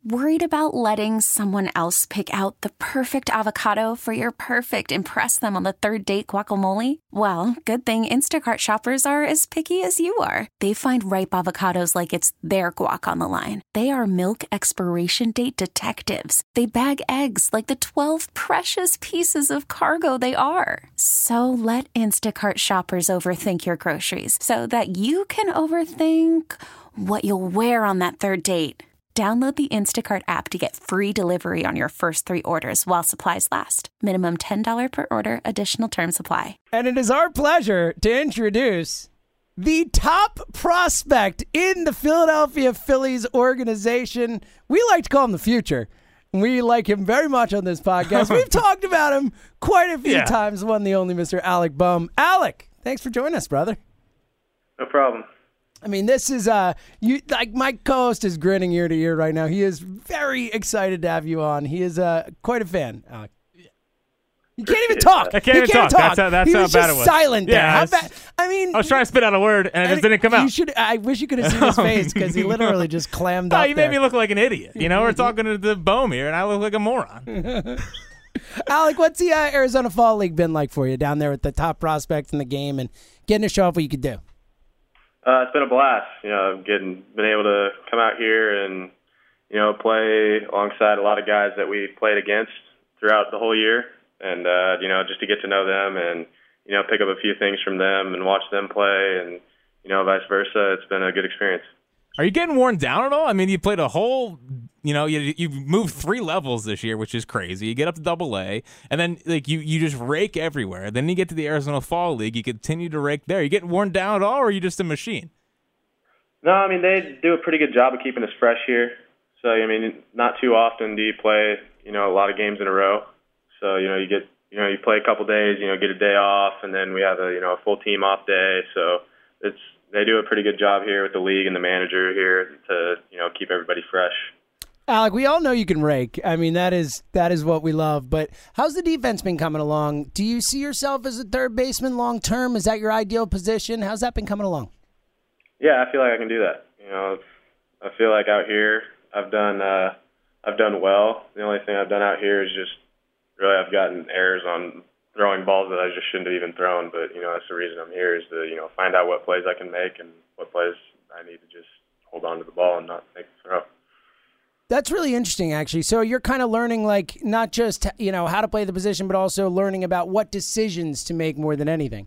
Worried about letting someone else pick out the perfect avocado for your perfect impress them on the third date guacamole? Well, good thing Instacart shoppers are as picky as you are. They find ripe avocados like it's their guac on the line. They are milk expiration date detectives. They bag eggs like the 12 precious pieces of cargo they are. So let Instacart shoppers overthink your groceries so that you can overthink what you'll wear on that third date. Download the Instacart app to get free delivery on your first 3 orders while supplies last. Minimum $10 per order. Additional terms apply. And it is our pleasure to introduce the top prospect in the Philadelphia Phillies organization. We like to call him the future. We like him very much on this podcast. We've talked about him quite a few times. One, the only Mr. Alec Bohm. Alec, thanks for joining us, brother. No problem. I mean, this is my co-host is grinning ear to ear right now. He is very excited to have you on. He is quite a fan. You can't even talk. I can't even talk. That's how bad it was. Silent there. Yeah, I mean, I was trying to spit out a word and it just didn't come out. I wish you could have seen his face because he literally just clammed up. You made me look like an idiot. You know, we're talking to the Bohm here, and I look like a moron. Alec, what's the Arizona Fall League been like for you down there with the top prospects in the game and getting to show off what you could do? It's been a blast. Been able to come out here and, play alongside a lot of guys that we played against throughout the whole year. And, just to get to know them and, pick up a few things from them and watch them play and, vice versa. It's been a good experience. Are you getting worn down at all? I mean, you played a whole, you've moved 3 levels this year, which is crazy. You get up to AA, and then you just rake everywhere. Then you get to the Arizona Fall League, you continue to rake there. You getting worn down at all, or are you just a machine? No, I mean, they do a pretty good job of keeping us fresh here. So, not too often do you play, a lot of games in a row. So, you play a couple days, get a day off, and then we have a full team off day. So they do a pretty good job here with the league and the manager here to, keep everybody fresh. Alec, we all know you can rake. I mean, that is what we love. But how's the defense been coming along? Do you see yourself as a third baseman long term? Is that your ideal position? How's that been coming along? Yeah, I feel like I can do that. I feel like out here I've done well. The only thing I've done out here is just really I've gotten errors on throwing balls that I just shouldn't have even thrown. But that's the reason I'm here is to find out what plays I can make and what plays I need to just hold on to the ball and not make the throw. That's really interesting, actually. So you're kind of learning, not just how to play the position, but also learning about what decisions to make more than anything.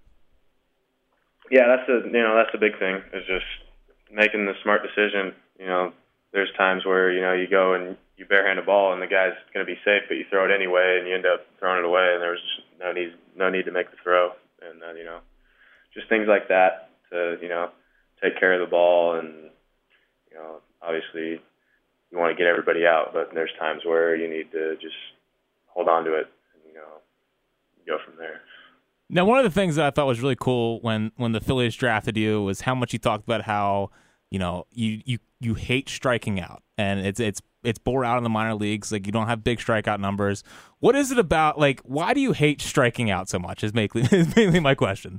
Yeah, that's the big thing is just making the smart decision. There's times where you go and you barehand a ball and the guy's going to be safe, but you throw it anyway and you end up throwing it away, and there's no need to make the throw, and just things like that to take care of the ball, and obviously you want to get everybody out, but there's times where you need to just hold on to it and go from there. Now, one of the things that I thought was really cool when the Phillies drafted you was how much you talked about how you hate striking out, and it's bore out in the minor leagues. You don't have big strikeout numbers. What is it about? Why do you hate striking out so much? Is mainly my question.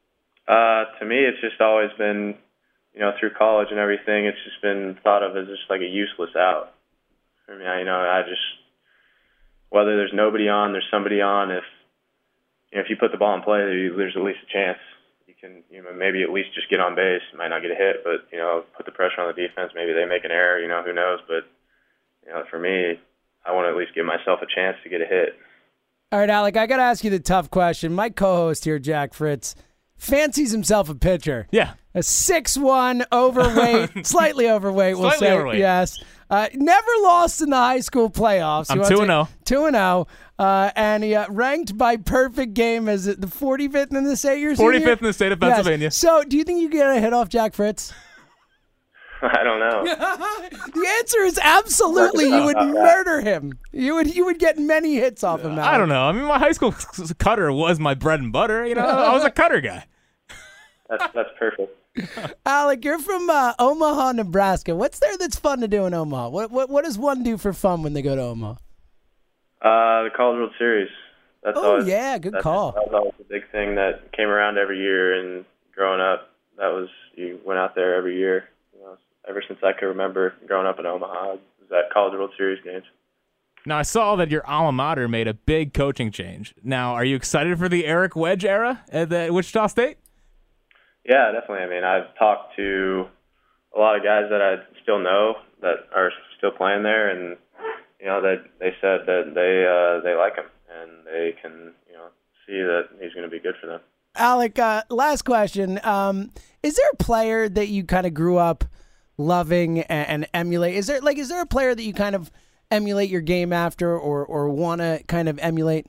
To me, it's just always been, through college and everything, it's just been thought of as just like a useless out. I mean, I just whether there's nobody on, there's somebody on. If you put the ball in play, there's at least a chance. You can maybe at least just get on base. Might not get a hit, but put the pressure on the defense. Maybe they make an error. Who knows? But for me, I want to at least give myself a chance to get a hit. All right, Alec, I got to ask you the tough question. My co-host here, Jack Fritz, fancies himself a pitcher. Yeah. A 6'1", overweight, slightly overweight, we'll say. Overweight. Yes. Never lost in the high school playoffs. I'm 2-0. 2-0. And he ranked by perfect game as the 45th in the state. 45th in the state of Pennsylvania. Yes. So, do you think you get a hit off Jack Fritz? I don't know. The answer is absolutely. You would murder him. You would get many hits off him. I don't know. I mean, my high school cutter was my bread and butter. I was a cutter guy. That's perfect. Alec, you're from Omaha, Nebraska. What's there that's fun to do in Omaha? What does one do for fun when they go to Omaha? The College World Series. That's always, good call. That was always a big thing that came around every year. And growing up, you went out there every year. Ever since I could remember growing up in Omaha, it was at College World Series games. Now, I saw that your alma mater made a big coaching change. Now, are you excited for the Eric Wedge era at Wichita State? Yeah, definitely. I mean, I've talked to a lot of guys that I still know that are still playing there, and that they said that they like him and they can see that he's going to be good for them. Alec, last question: is there a player that you kind of grew up loving and emulate? Is there a player that you kind of emulate your game after, or want to kind of emulate?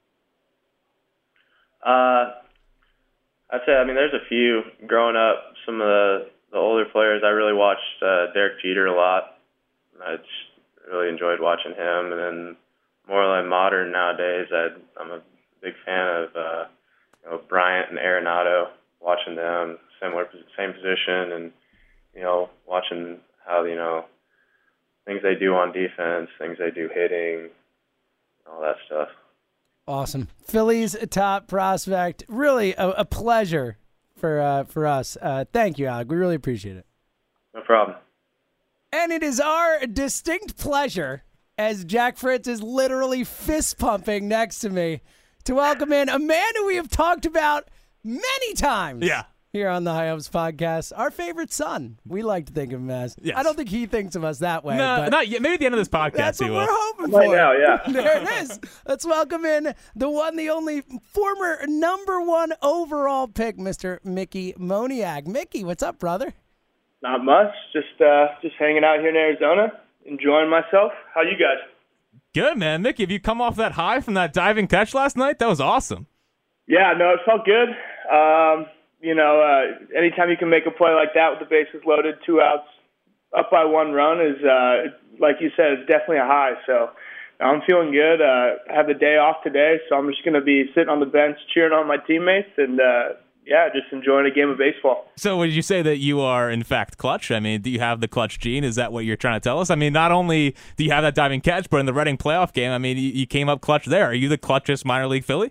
I'd say, there's a few. Growing up, some of the older players, I really watched Derek Jeter a lot. I just really enjoyed watching him. And then more like modern nowadays, I'm a big fan of Bryant and Arenado, watching them, same position, and watching how things they do on defense, things they do hitting, all that stuff. Awesome. Phillies top prospect. Really a pleasure for us. Thank you, Alec. We really appreciate it. No problem. And it is our distinct pleasure, as Jack Fritz is literally fist pumping next to me, to welcome in a man who we have talked about many times. Yeah. Here on the High Hopes podcast, our favorite son. We like to think of him as. Yes. I don't think he thinks of us that way. No, but not yet. Maybe at the end of this podcast that's he what will. we're hoping Right for. now, yeah. There it is. Let's welcome in the one, the only former #1 overall pick, Mr. Mickey Moniak. Mickey, what's up, brother? Not much. Just hanging out here in Arizona, enjoying myself. How you guys? Good, man. Mickey, have you come off that high from that diving catch last night? That was awesome. Yeah, no, it felt good. Anytime you can make a play like that with the bases loaded, 2 outs, up by 1 run is, like you said, it's definitely a high. So I'm feeling good. I have the day off today, so I'm just going to be sitting on the bench cheering on my teammates and, just enjoying a game of baseball. So would you say that you are, in fact, clutch? I mean, do you have the clutch gene? Is that what you're trying to tell us? I mean, not only do you have that diving catch, but in the Reading playoff game, I mean, you came up clutch there. Are you the clutchest minor league Philly?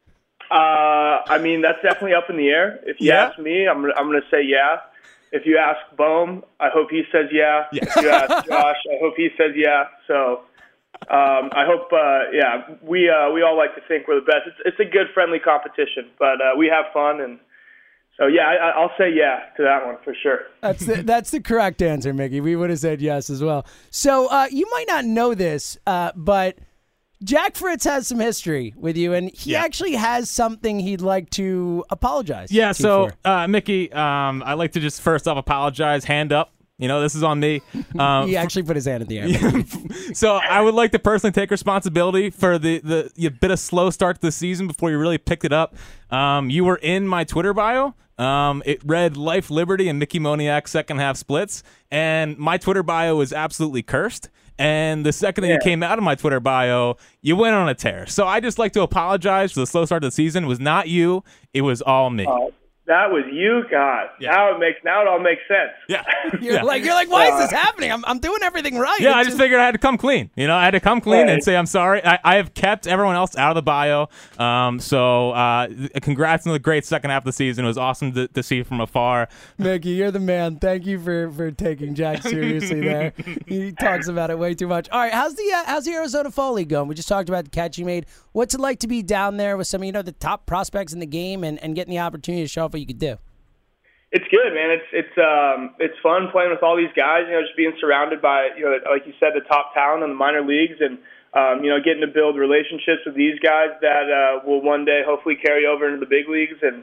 That's definitely up in the air. If you ask me, I'm going to say yeah. If you ask Bohm, I hope he says yeah. Yes. If you ask Josh, I hope he says yeah. So I hope, we all like to think we're the best. It's a good, friendly competition, but we have fun. And so, I'll say yeah to that one for sure. That's the correct answer, Mickey. We would have said yes as well. So you might not know this, but Jack Fritz has some history with you, and he actually has something he'd like to apologize to you for. Mickey, I'd like to just first off apologize, hand up. This is on me. He actually put his hand in the air. So I would like to personally take responsibility for the bit of slow start to the season before you really picked it up. You were in my Twitter bio. It read Life, Liberty, and Mickey Moniak second half splits, and my Twitter bio is absolutely cursed. And the second that you came out of my Twitter bio, you went on a tear. So I just like to apologize for the slow start to the season. It was not you. It was all me. That was you, God. Yeah. Now it all makes sense. Yeah. You're like, why is this happening? I'm doing everything right. Yeah, I just figured I had to come clean. I had to come clean and say I'm sorry. I have kept everyone else out of the bio. Congrats on the great second half of the season. It was awesome to see from afar. Mickey, you're the man. Thank you for taking Jack seriously there. He talks about it way too much. All right, how's the Arizona Fall League going? We just talked about the catch you made. What's it like to be down there with some of the top prospects in the game and getting the opportunity to show off what you could do? It's good, man. It's fun playing with all these guys. Just being surrounded by like you said, the top talent in the minor leagues, and getting to build relationships with these guys that will one day hopefully carry over into the big leagues, and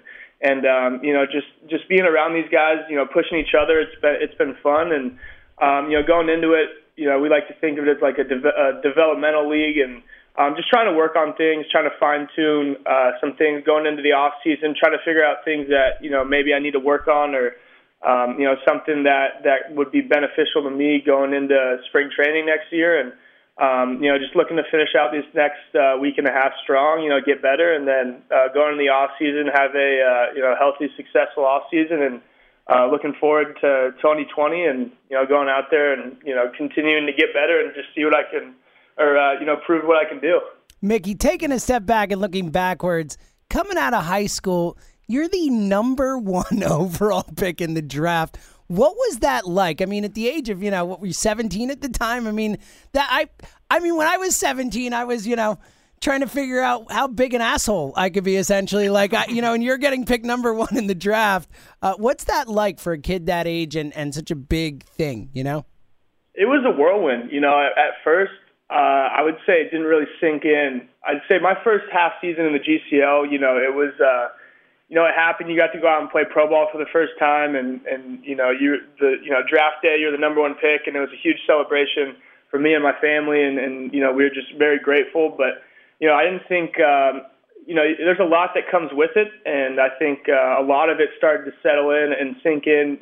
just being around these guys, pushing each other. It's been fun, and going into it, we like to think of it as like a developmental league, and just trying to work on things, trying to fine-tune some things going into the off-season, trying to figure out things that, maybe I need to work on, or, something that would be beneficial to me going into spring training next year. And, just looking to finish out this next week and a half strong, get better, and then going in the off-season, have a, healthy, successful off-season, and looking forward to 2020 and, going out there and, continuing to get better and just see what I can prove what I can do. Mickey, taking a step back and looking backwards, coming out of high school, you're the #1 overall pick in the draft. What was that like? I mean, at the age of, what were you, 17 at the time? I mean, when I was 17, I was, trying to figure out how big an asshole I could be, essentially. Like, and you're getting picked number 1 in the draft. What's that like for a kid that age and such a big thing, It was a whirlwind. At first, I would say it didn't really sink in. I'd say my first half season in the GCL, it was, it happened. You got to go out and play pro ball for the first time, and draft day, you're the number 1 pick, and it was a huge celebration for me and my family, and we were just very grateful. But I didn't think, there's a lot that comes with it, and I think a lot of it started to settle in and sink in,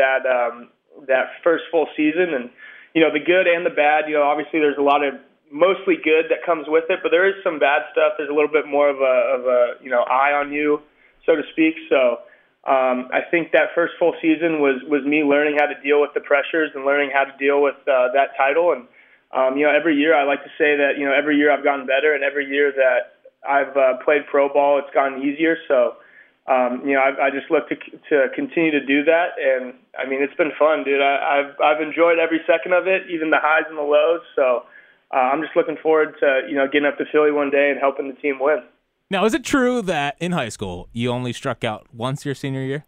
that first full season, and the good and the bad. Obviously there's a lot of mostly good that comes with it, but there is some bad stuff. There's a little bit more of a eye on you, so to speak. So I think that first full season was me learning how to deal with the pressures and learning how to deal with that title. And every year I like to say that every year I've gotten better, and every year that I've played pro ball, it's gotten easier. So I just look to continue to do that, and I mean, it's been fun, dude. I've enjoyed every second of it, even the highs and the lows. So I'm just looking forward to getting up to Philly one day and helping the team win. Now, is it true that in high school you only struck out once your senior year?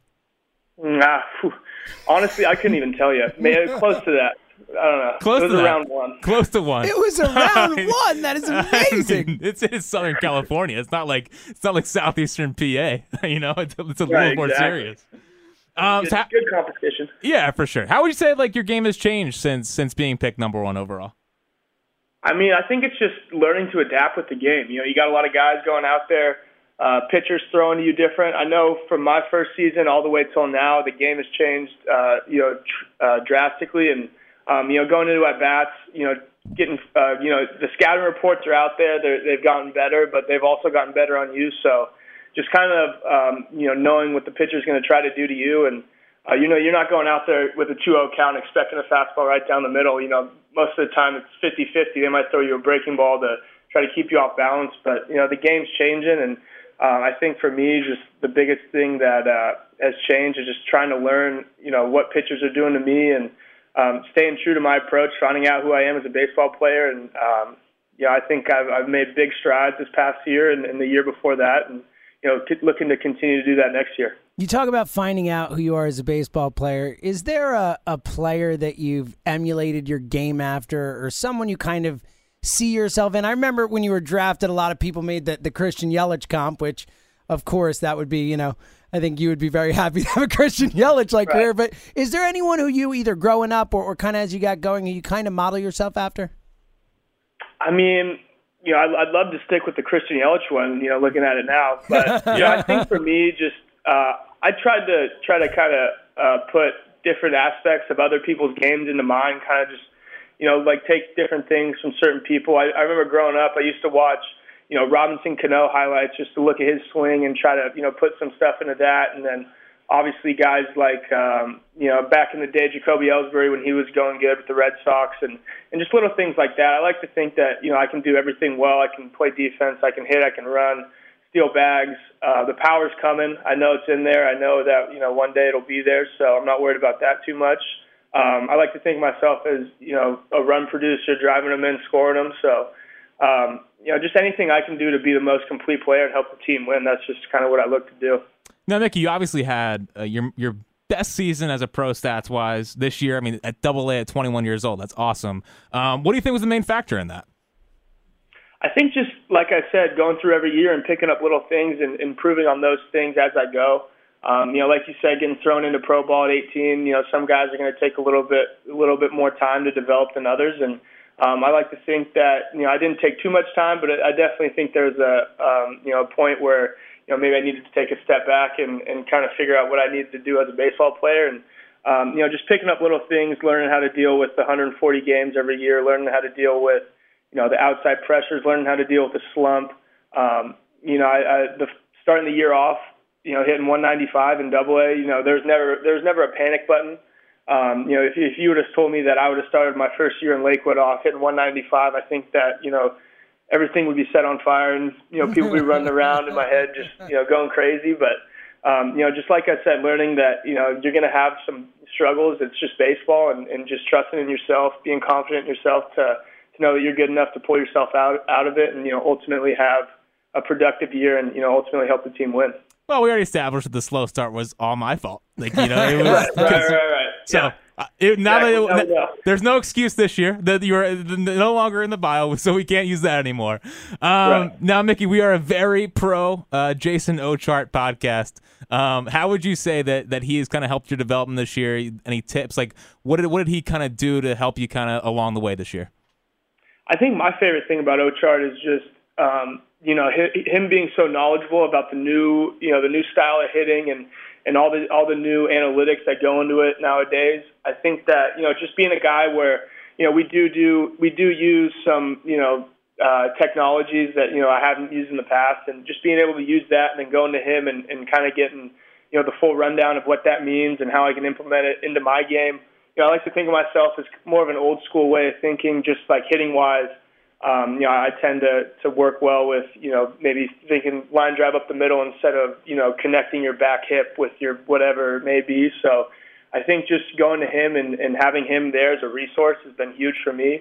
Honestly, I couldn't even tell you. Maybe close to that. I don't know. Close it was to around 1. Close to 1. It was around 1. That is amazing. I mean, it's Southern California. It's not like Southeastern PA. It's a little more serious. Good competition. Yeah, for sure. How would you say your game has changed since being picked number 1 overall? I mean, I think it's just learning to adapt with the game. You got a lot of guys going out there, pitchers throwing to you different. I know from my first season all the way till now, the game has changed, drastically. And going into at bats, getting, the scouting reports are out there. They've gotten better, but they've also gotten better on you. So just kind of, knowing what the pitcher's going to try to do to you. And, you're not going out there with a 2-0 count expecting a fastball right down the middle. Most of the time it's 50-50. They might throw you a breaking ball to try to keep you off balance. But, the game's changing. And I think for me, just the biggest thing that has changed is just trying to learn, what pitchers are doing to me, and staying true to my approach, finding out who I am as a baseball player. And, I think I've made big strides this past year and the year before that, and, looking to continue to do that next year. You talk about finding out who you are as a baseball player. Is there a player that you've emulated your game after, or someone you kind of see yourself in? I remember when you were drafted, a lot of people made the Christian Yelich comp, which, of course, that would be, I think you would be very happy to have a Christian Yelich-like career. But is there anyone who you either growing up or kind of as you got going, you kind of model yourself after? I mean, I'd love to stick with the Christian Yelich one, looking at it now. But I think for me, just I try to kind of put different aspects of other people's games into mine, kind of just, take different things from certain people. I remember growing up, I used to watch, Robinson Cano highlights just to look at his swing and try to, put some stuff into that. And then obviously guys like, back in the day, Jacoby Ellsbury when he was going good with the Red Sox, and just little things like that. I like to think that, I can do everything well. I can play defense, I can hit, I can run, steal bags. The power's coming. I know it's in there. I know that, one day it'll be there, so I'm not worried about that too much. I like to think of myself as, a run producer, driving them in, scoring them. So, just anything I can do to be the most complete player and help the team win, that's just kind of what I look to do. Now, Mickey, you obviously had your best season as a pro stats-wise this year. I mean, at Double-A at 21 years old. That's awesome. What do you think was the main factor in that? I think just, like I said, going through every year and picking up little things and improving on those things as I go. Like you said, getting thrown into pro ball at 18, some guys are going to take a little bit more time to develop than others. And I like to think that, I didn't take too much time, but I definitely think there's a point where, maybe I needed to take a step back and kind of figure out what I needed to do as a baseball player. And, just picking up little things, learning how to deal with the 140 games every year, learning how to deal with, the outside pressures, learning how to deal with the slump. Starting the year off, hitting 195 in Double-A, there's never a panic button. If you would have told me that I would have started my first year in Lakewood off hitting 195, I think that, everything would be set on fire and, people would be running around in my head just, going crazy. But, Just like I said, learning that, you're going to have some struggles. It's just baseball, and just trusting in yourself, being confident in yourself to know that you're good enough to pull yourself out of it and, ultimately have a productive year and, ultimately help the team win. Well, we already established that the slow start was all my fault. It was right. So there's no excuse this year that you're no longer in the bio, so we can't use that anymore. Now, Mickey, we are a very pro Jason Ochart podcast. How would you say that he has kind of helped your development this year? Any tips? Like, what did he kind of do to help you kind of along the way this year? I think my favorite thing about Ochart is just him being so knowledgeable about the new style of hitting and all the new analytics that go into it nowadays. I think that, just being a guy where, we do use some, technologies that, I haven't used in the past, and just being able to use that and then going to him and kind of getting, the full rundown of what that means and how I can implement it into my game. I like to think of myself as more of an old school way of thinking, just like hitting wise. I tend to work well with, maybe thinking line drive up the middle instead of, connecting your back hip with your whatever it may be. So I think just going to him and having him there as a resource has been huge for me.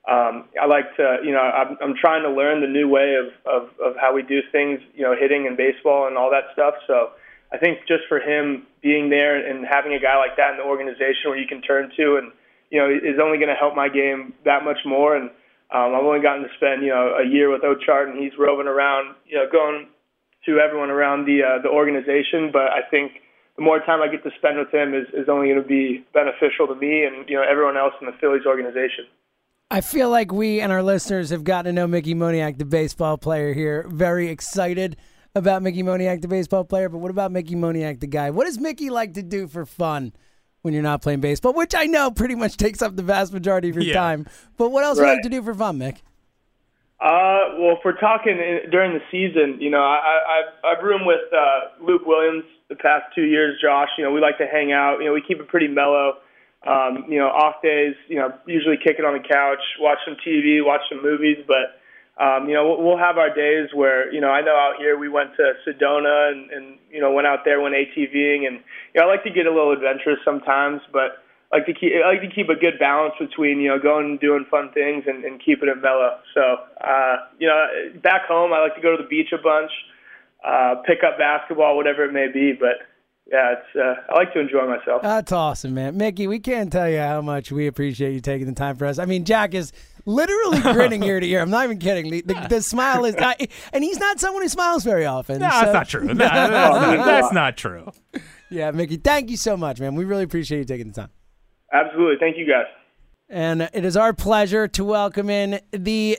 I like to, I'm trying to learn the new way of how we do things, hitting and baseball and all that stuff. So I think just for him being there and having a guy like that in the organization where you can turn to and, is only going to help my game that much more. And I've only gotten to spend, a year with Ochart, and he's roving around, going to everyone around the organization. But I think the more time I get to spend with him is only going to be beneficial to me and, everyone else in the Phillies organization. I feel like we and our listeners have gotten to know Mickey Moniak, the baseball player here. Very excited about Mickey Moniak, the baseball player. But what about Mickey Moniak, the guy? What does Mickey like to do for fun when you're not playing baseball, which I know pretty much takes up the vast majority of your time? But what else do you like to do for fun, Mick? Well, if we're talking during the season, I've roomed with Luke Williams the past 2 years, Josh. We like to hang out. We keep it pretty mellow. Off days, usually kick it on the couch, watch some TV, watch some movies. But, we'll have our days where, I know out here we went to Sedona and went out there, went ATVing. And, I like to get a little adventurous sometimes, but I like to keep a good balance between, going and doing fun things and keeping it mellow. So, back home, I like to go to the beach a bunch, pick up basketball, whatever it may be. But, yeah, I like to enjoy myself. That's awesome, man. Mickey, we can't tell you how much we appreciate you taking the time for us. I mean, Jack is literally grinning ear to ear. I'm not even kidding. The smile is, and he's not someone who smiles very often. No, that's not true. That's not true. Yeah, Mickey, thank you so much, man. We really appreciate you taking the time. Absolutely. Thank you, guys. And it is our pleasure to welcome in the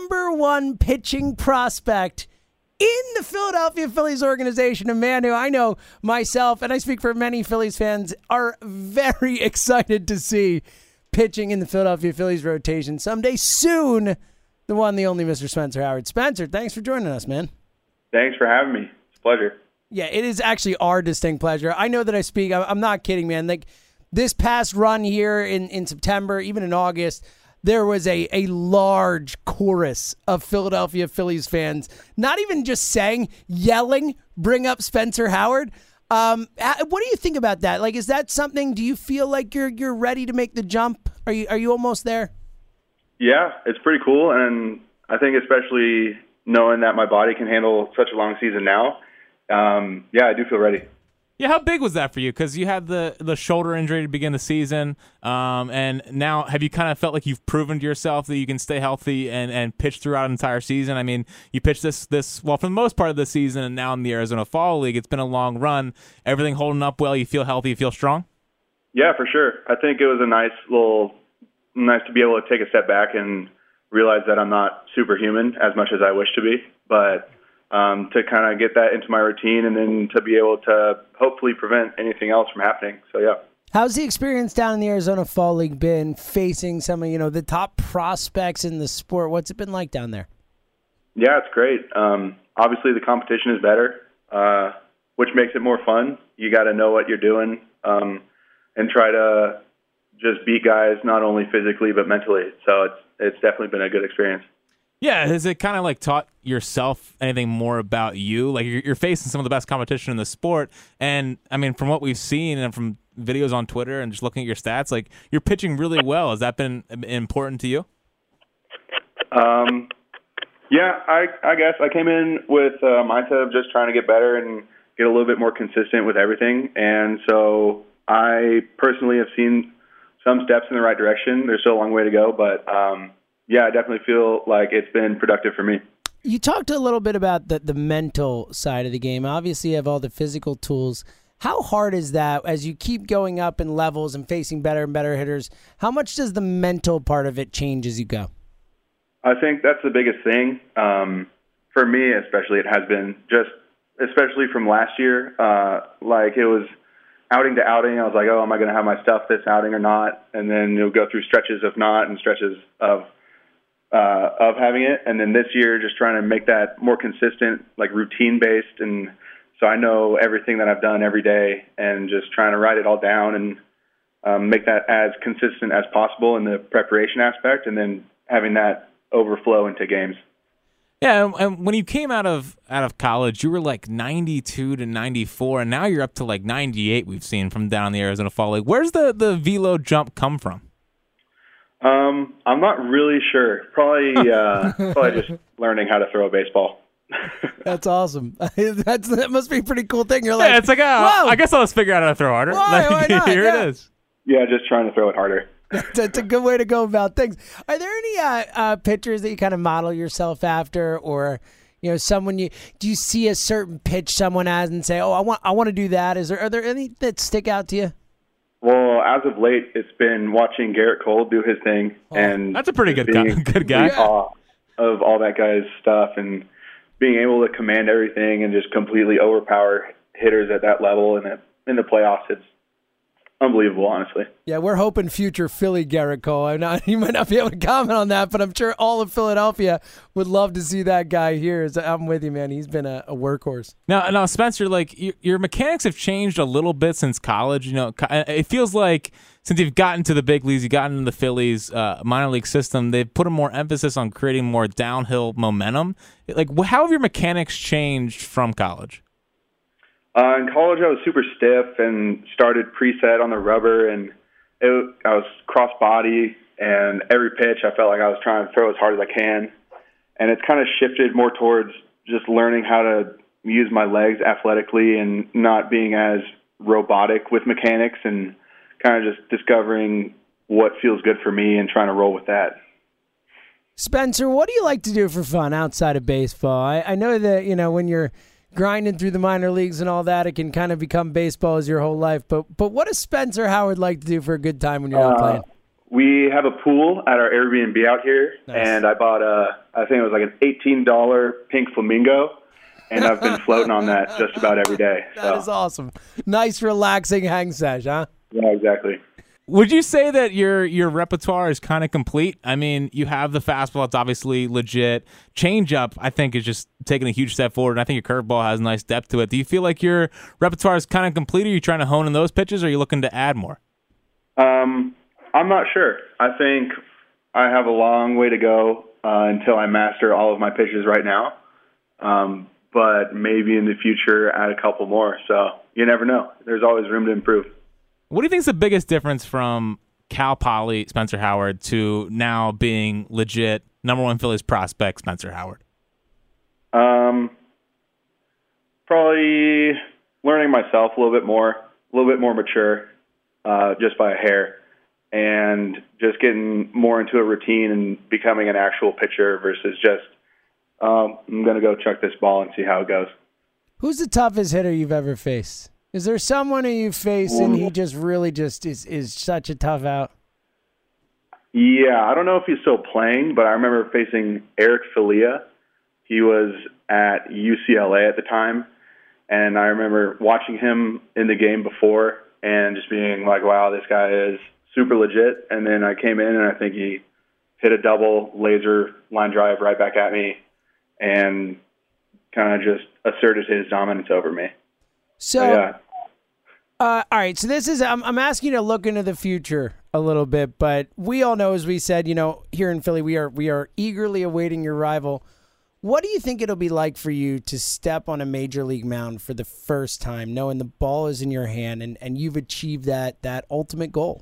#1 pitching prospect in the Philadelphia Phillies organization, a man who I know myself, and I speak for many Phillies fans, are very excited to see pitching in the Philadelphia Phillies rotation someday soon. The one, the only Mr. Spencer Howard. Spencer, thanks for joining us, man. Thanks for having me. It's a pleasure. Yeah, it is actually our distinct pleasure. I know that I speak, I'm not kidding, man. Like this past run here in September, even in August, there was a large chorus of Philadelphia Phillies fans, not even just saying, yelling, bring up Spencer Howard. What do you think about that? Like, is that something, do you feel like you're ready to make the jump? Are you almost there? Yeah, it's pretty cool. And I think especially knowing that my body can handle such a long season now, I do feel ready. Yeah, how big was that for you? Because you had the shoulder injury to begin the season, and now have you kind of felt like you've proven to yourself that you can stay healthy and pitch throughout an entire season? I mean, you pitched this for the most part of the season, and now in the Arizona Fall League, it's been a long run. Everything holding up well? You feel healthy? You feel strong? Yeah, for sure. I think it was nice to be able to take a step back and realize that I'm not superhuman as much as I wish to be, but to kind of get that into my routine and then to be able to hopefully prevent anything else from happening. So, yeah. How's the experience down in the Arizona Fall League been facing some of, the top prospects in the sport? What's it been like down there? Yeah, it's great. Obviously, the competition is better, which makes it more fun. You got to know what you're doing and try to just beat guys not only physically but mentally. So it's definitely been a good experience. Yeah, has it kind of like taught yourself anything more about you? Like you're facing some of the best competition in the sport, and I mean, from what we've seen and from videos on Twitter and just looking at your stats, like you're pitching really well. Has that been important to you? Yeah, I guess I came in with a mindset of just trying to get better and get a little bit more consistent with everything, and so I personally have seen some steps in the right direction. There's still a long way to go, but yeah, I definitely feel like it's been productive for me. You talked a little bit about the mental side of the game. Obviously, you have all the physical tools. How hard is that as you keep going up in levels and facing better and better hitters? How much does the mental part of it change as you go? I think that's the biggest thing. For me, especially, it has been just, especially from last year, like it was outing to outing. I was like, oh, am I going to have my stuff this outing or not? And then you'll go through stretches of not and stretches of having it. And then this year, just trying to make that more consistent, like routine-based. And so I know everything that I've done every day and just trying to write it all down and make that as consistent as possible in the preparation aspect, and then having that overflow into games. Yeah, and when you came out of college, you were like 92 to 94, and now you're up to like 98. We've seen from down the Arizona Fall League. Where's the velo jump come from? I'm not really sure. Probably just learning how to throw a baseball. That's awesome. That must be a pretty cool thing. You're like, yeah, it's like, I guess I'll just figure out how to throw harder. Why not? Here it is. Yeah, just trying to throw it harder. That's a good way to go about things. Are there any pitchers that you kind of model yourself after, or someone do you see a certain pitch someone has and say, oh, I want to do that? Are there any that stick out to you? Well, as of late, it's been watching Garrett Cole do his thing, and that's a pretty good guy. In awe of all that guy's stuff, and being able to command everything and just completely overpower hitters at that level and in the playoffs, it's unbelievable, honestly. Yeah, we're hoping future Philly Garrett Cole. You might not be able to comment on that, but I'm sure all of Philadelphia would love to see that guy here. I'm with you, man. He's been a workhorse. Now, Spencer, like your mechanics have changed a little bit since college. It feels like since you've gotten to the big leagues, you've gotten into the Phillies minor league system, they've put a more emphasis on creating more downhill momentum. Like, how have your mechanics changed from college? In college, I was super stiff and started preset on the rubber, and I was cross-body, and every pitch I felt like I was trying to throw as hard as I can. And it's kind of shifted more towards just learning how to use my legs athletically and not being as robotic with mechanics, and kind of just discovering what feels good for me and trying to roll with that. Spencer, what do you like to do for fun outside of baseball? I know that, when you're grinding through the minor leagues and all that, it can kind of become baseball as your whole life. But what does Spencer Howard like to do for a good time when you're not playing? We have a pool at our Airbnb out here, nice. And I bought I think it was like an $18 pink flamingo, and I've been floating on that just about every day. That is awesome. Nice, relaxing hang sesh, huh? Yeah, exactly. Would you say that your repertoire is kind of complete? I mean, you have the fastball; it's obviously legit. Changeup, I think, is just taking a huge step forward, and I think your curveball has a nice depth to it. Do you feel like your repertoire is kind of complete? Are you trying to hone in those pitches, or are you looking to add more? I'm not sure. I think I have a long way to go until I master all of my pitches right now. But maybe in the future, add a couple more. So you never know. There's always room to improve. What do you think is the biggest difference from Cal Poly Spencer Howard to now being legit #1 Phillies prospect Spencer Howard? Probably learning myself a little bit more mature, just by a hair, and just getting more into a routine and becoming an actual pitcher versus just I'm going to go chuck this ball and see how it goes. Who's the toughest hitter you've ever faced? Is there someone who you face and he just really just is such a tough out? Yeah, I don't know if he's still playing, but I remember facing Eric Filia. He was at UCLA at the time, and I remember watching him in the game before and just being like, wow, this guy is super legit. And then I came in, and I think he hit a double laser line drive right back at me and kind of just asserted his dominance over me. So, yeah. All right, so this is I'm asking you to look into the future a little bit, but we all know, as we said, here in Philly, we are eagerly awaiting your arrival. What do you think it'll be like for you to step on a major league mound for the first time, knowing the ball is in your hand and you've achieved that ultimate goal?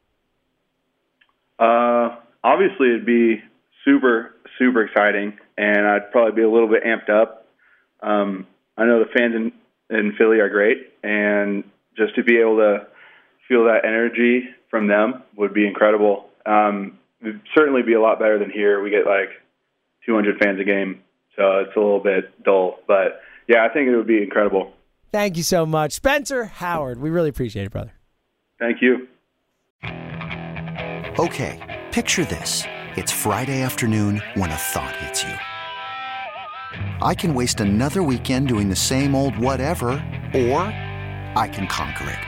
Obviously, it'd be super, super exciting, and I'd probably be a little bit amped up. I know the fans in Philly are great, and just to be able to feel that energy from them would be incredible. It'd certainly be a lot better than here. We get like 200 fans a game, so it's a little bit dull. But, yeah, I think it would be incredible. Thank you so much. Spencer Howard, we really appreciate it, brother. Thank you. Okay, picture this. It's Friday afternoon when a thought hits you. I can waste another weekend doing the same old whatever, or I can conquer it.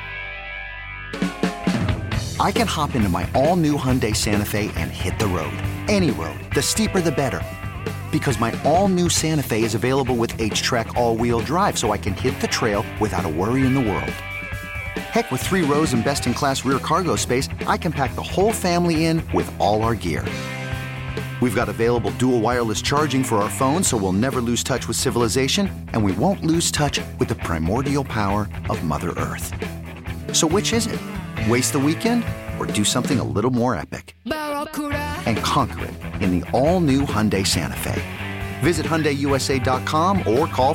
I can hop into my all-new Hyundai Santa Fe and hit the road. Any road. The steeper, the better. Because my all-new Santa Fe is available with H-Track all-wheel drive, so I can hit the trail without a worry in the world. Heck, with 3 rows and best-in-class rear cargo space, I can pack the whole family in with all our gear. We've got available dual wireless charging for our phones, so we'll never lose touch with civilization, and we won't lose touch with the primordial power of Mother Earth. So which is it? Waste the weekend or do something a little more epic? And conquer it in the all-new Hyundai Santa Fe. Visit HyundaiUSA.com or call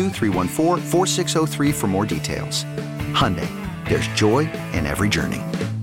562-314-4603 for more details. Hyundai, there's joy in every journey.